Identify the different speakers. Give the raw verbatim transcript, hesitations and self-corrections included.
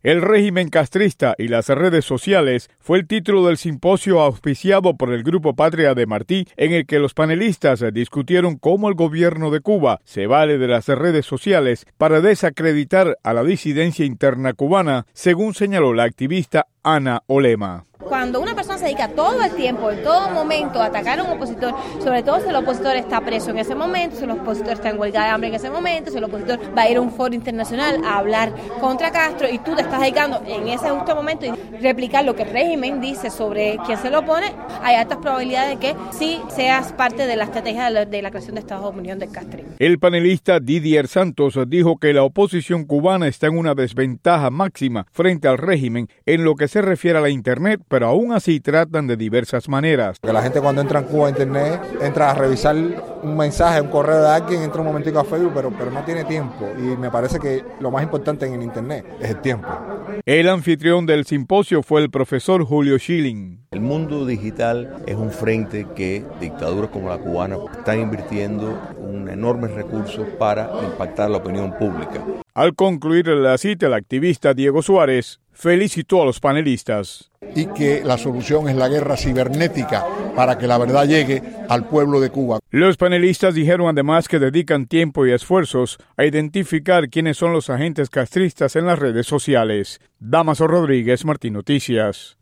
Speaker 1: El régimen castrista y las redes sociales fue el título del simposio auspiciado por el Grupo Patria de Martí, en el que los panelistas discutieron cómo el gobierno de Cuba se vale de las redes sociales para desacreditar a la disidencia interna cubana, según señaló la activista Ana Olema.
Speaker 2: Cuando una persona se dedica todo el tiempo, en todo momento, a atacar a un opositor, sobre todo si el opositor está preso en ese momento, si el opositor está en huelga de hambre en ese momento, si el opositor va a ir a un foro internacional a hablar contra Castro y tú te estás dedicando en ese justo momento y replicar lo que el régimen dice sobre quién se lo opone, hay altas probabilidades de que sí seas parte de la estrategia de la, de la creación de Estados Unidos del castrismo.
Speaker 1: El panelista Didier Santos dijo que la oposición cubana está en una desventaja máxima frente al régimen en lo que se refiere a la Internet, pero aún así tratan de diversas maneras.
Speaker 3: Que la gente cuando entra en Cuba a Internet, entra a revisar un mensaje, un correo de alguien, entra un momentico a Facebook, pero, pero no tiene tiempo. Y me parece que lo más importante en el Internet es el tiempo.
Speaker 1: El anfitrión del simposio fue el profesor Julio Schilling.
Speaker 4: El mundo digital es un frente que dictaduras como la cubana están invirtiendo un enormes recursos para impactar la opinión pública.
Speaker 1: Al concluir la cita, el activista Diego Suárez felicitó a los panelistas.
Speaker 5: Y que la solución es la guerra cibernética para que la verdad llegue al pueblo de Cuba.
Speaker 1: Los panelistas dijeron además que dedican tiempo y esfuerzos a identificar quiénes son los agentes castristas en las redes sociales. Damaso Rodríguez, Martín Noticias.